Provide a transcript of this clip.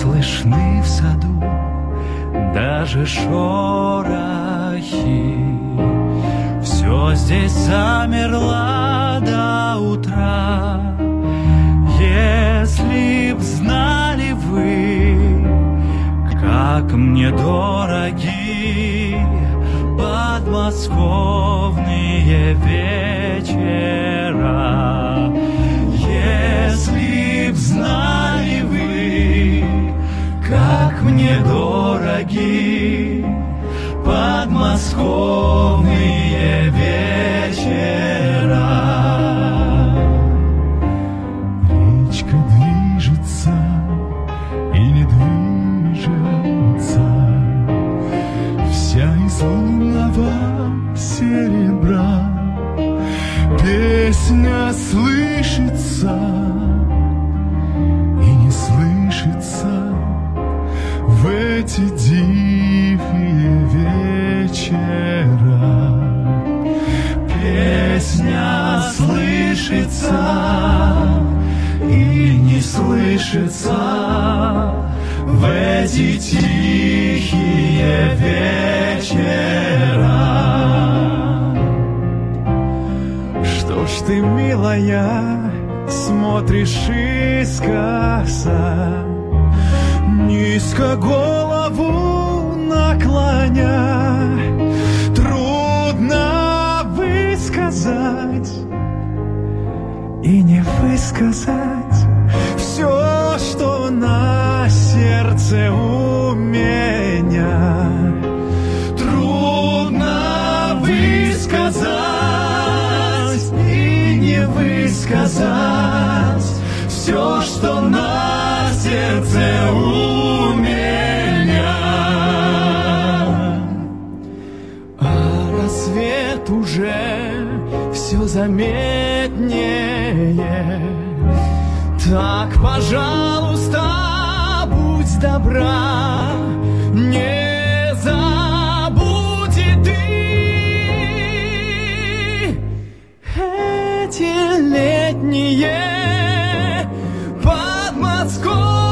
слышны в саду даже шорохи. Все здесь замерло до утра. Если б знали вы, как мне дороги подмосковные вечера. Если б знали вы, как мне дороги подмосковные вечера. Речка движется и не движется, вся из лунного серебра. Песня слышится и не слышится в эти дикие вечера. Песня слышится и не слышится в эти тихие вечера. Что ж ты, милая, смотришь искоса, низко голову наклоня? Трудно высказать и не высказать все, что на сердце у меня. Трудно высказать и не высказать все, что на сердце у меня. А рассвет уже все заметнее. Так, пожалуйста, будь добра, не забудь и ты эти летние подмосковья.